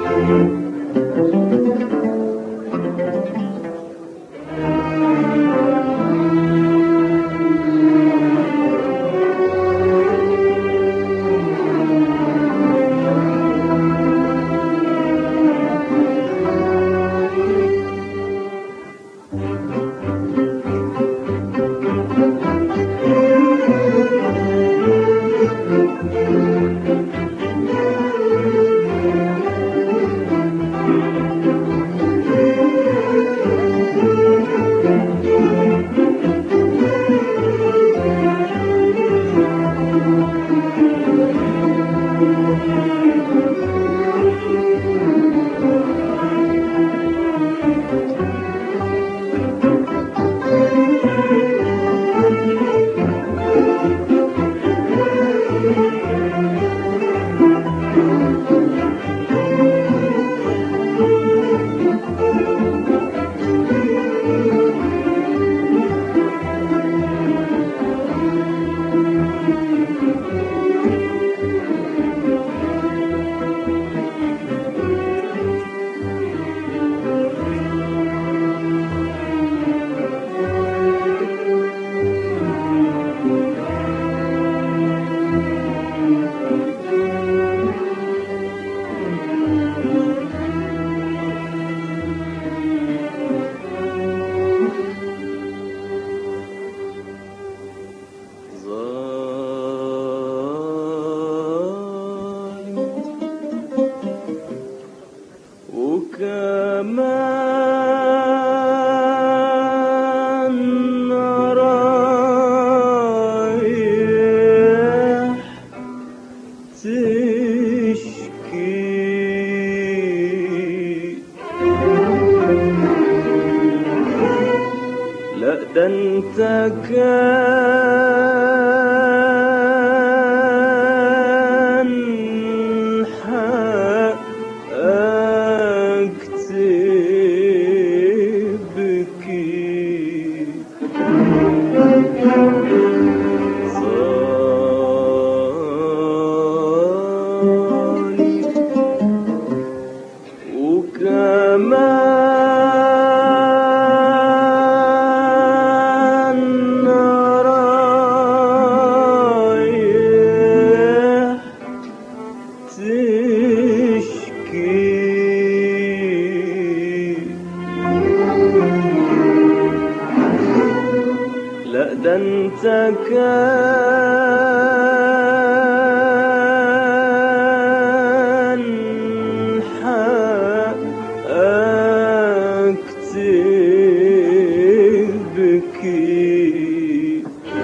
ده انت كان حقك تبكي صاني وكمان رايح تشكي لا ده انت كان حقك تبكي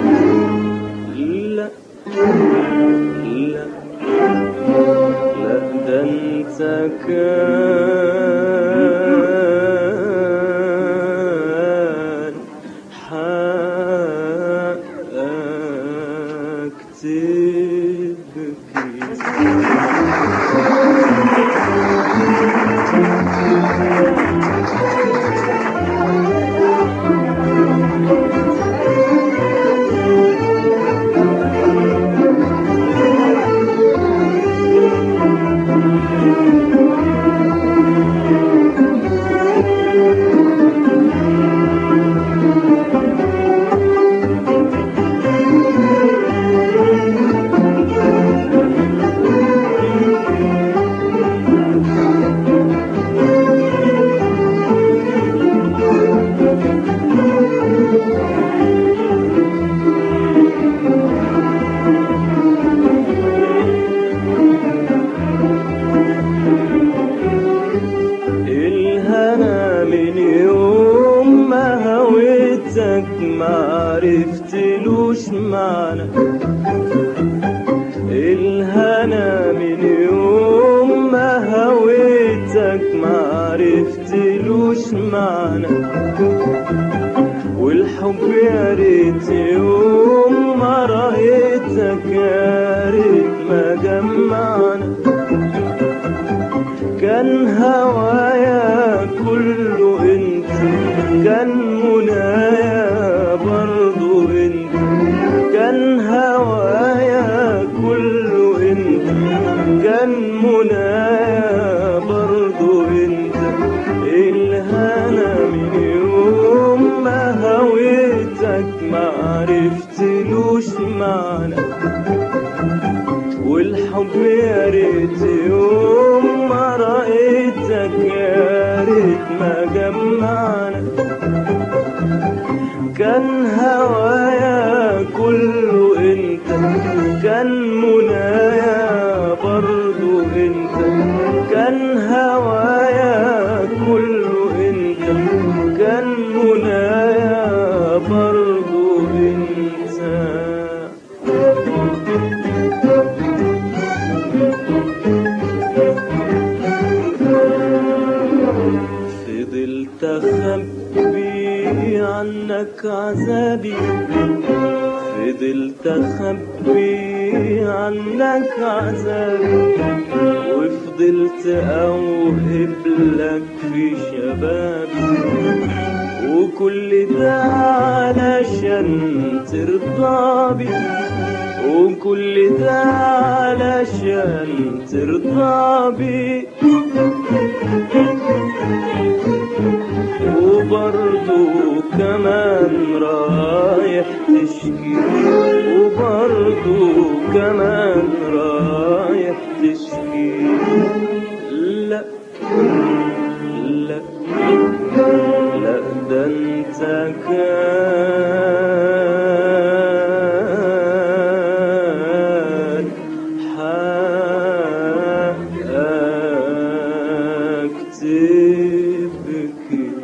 لا لا لا ده انت كان حقك تبكي الهنا من يوم ما هويتك معرفتلوش معنى الهنا من يوم ما هويتك معرفتلوش معنى والحب يا ريت يوم ما رأيتك يا ريت ما جمعنا كان هوايا كله انت كان منايا برضو انت كان هوايا كله انت كان منايا برضو حب يا ريت يوم ما رأيتك يا ريت ما جمعنا كان هوايا كله انت كان منايا برضو انت كان هوايا كله انت كان منايا برضو انت فضلت اخبي عنك عذابي فضلت اخبي عنك عذابي وفضلت اوهب لك في شبابي وكل ده علشان ترضى بي وكل ده علشان ترضى بي وبرضو كمان رايح تشكي وبرضو كمان رايح تشكي لا لا لا ده انت كان حقك تبكي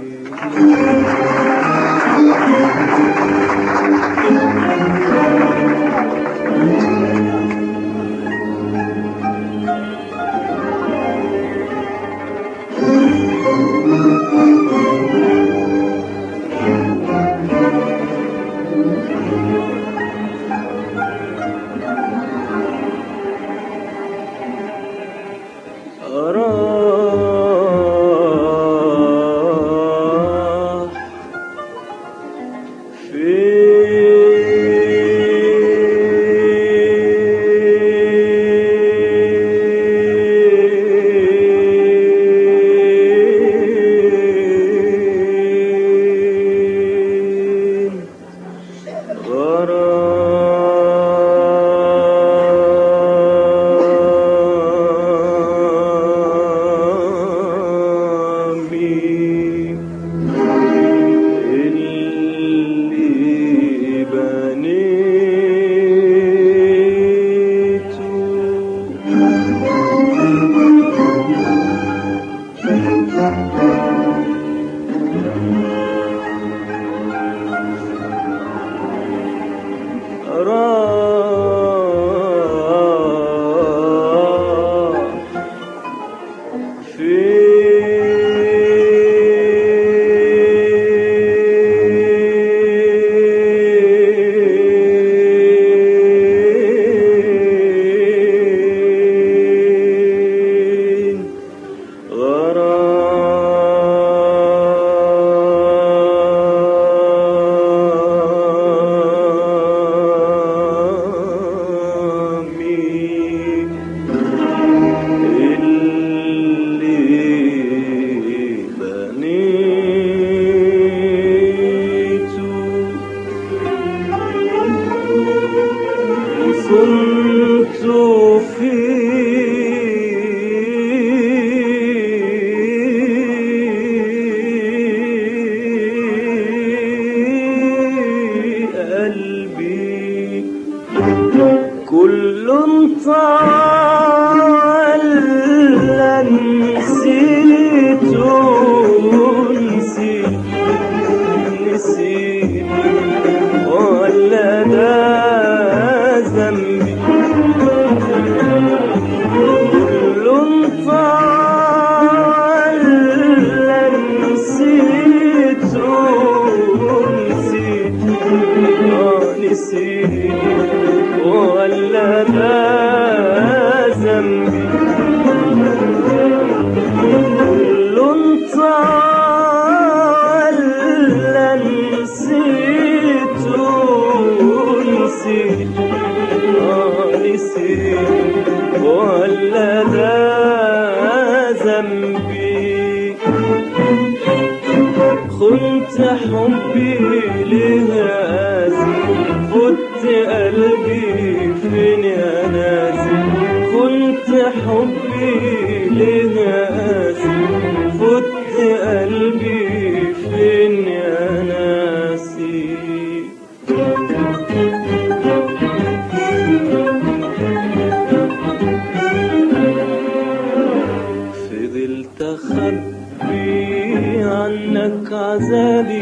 فضلت أخبي عنك عذابي،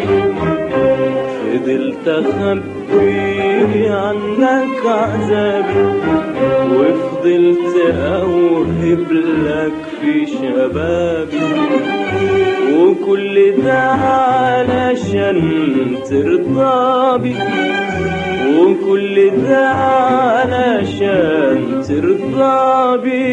فضلت أخبي عنك عذابي، وفضلت أوهب لك في شبابي، وكل ده علشان ترضى بي، وكل ده علشان ترضى بي،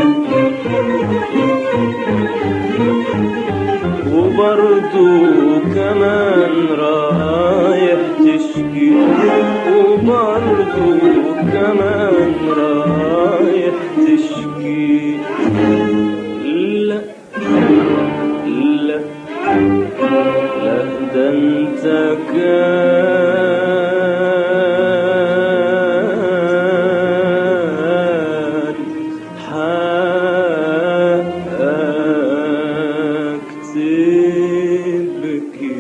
وبرضو كمان رايح تشكي، وبرضو كمان رايح تشكي. لا لا لا ده انت كان حقك تبكي.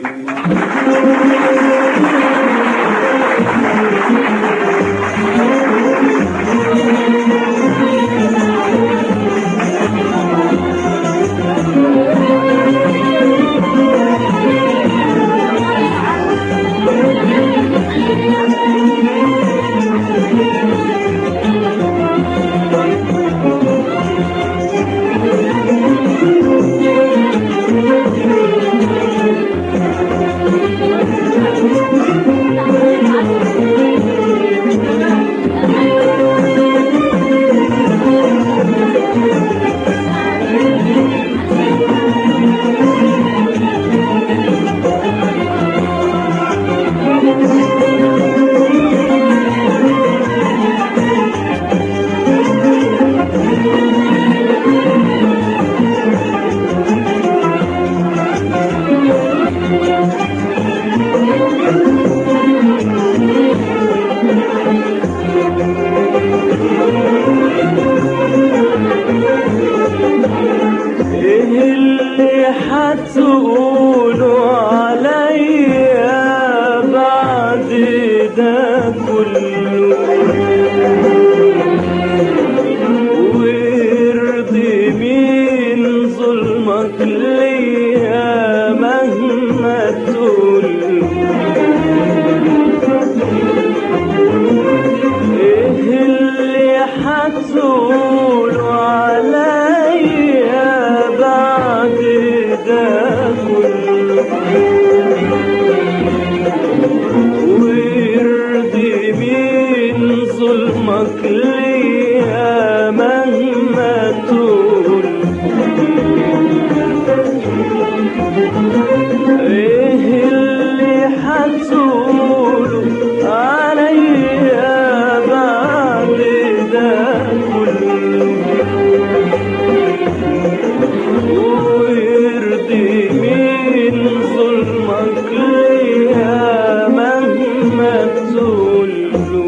ايه اللي هتقولوا عليا بعد ده كله، ويرضي مين ظلمك ليا مهما تقوله؟ ايه اللي هتقولوا عليا بعد ده كله، ويرضي مين ظلمك ليا مهما تقول؟ ايه اللي هتقولوا عليا بعد ده كله، ويرضي مين ظلمك ليا مهما تقوله؟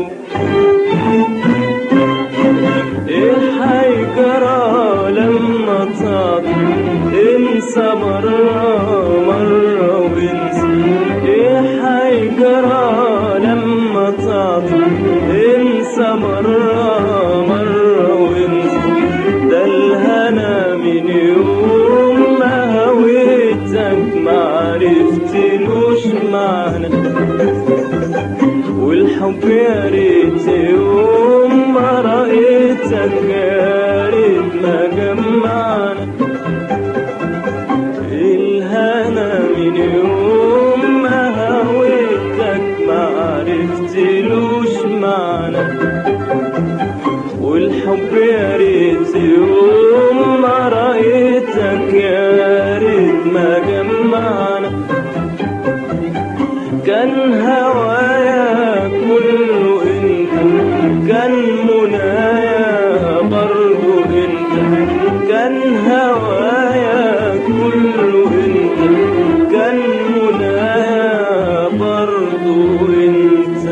ايه هيجرى لما تعطي انسى مرة مرة وانسى؟ ايه هيجرى لما تعطي انسى مرة مرة وانسى؟ ده الهنا من يوم ما هويتك معرفتلوش معنى، والحب يا ريت يوم ما رأيتك يا ريت ما جمعنا. الهنا من يوم ما هويتك معرفتلوش معنى، والحب يا ريت يوم ما رأيتك يا ريت ما جمعنا. كان هوايا كله انت، كان منايا برضو انت، كان هوايا كله انت، كان منايا برضو انت.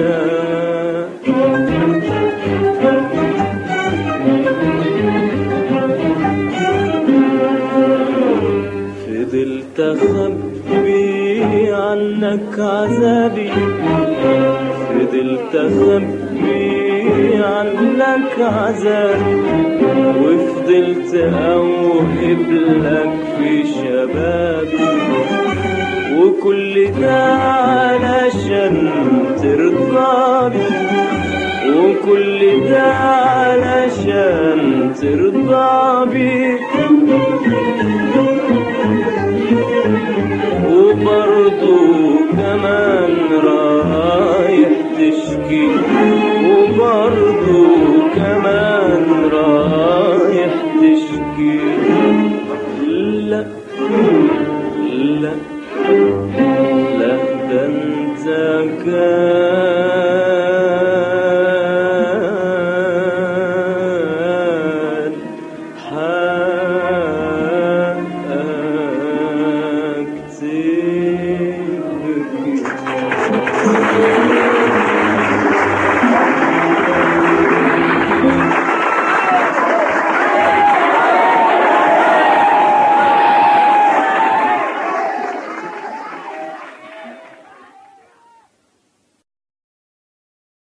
فضلت أخبي عنك عذابي، فضلت أخبي عنك عذاب، وفضلت أوهب لك في شبابي، وكل ده علشان ترضى، وكل ده علشان ترضى بي. وبرضو كمان رايح تشكي، وبرضو كمان رايح تشكي.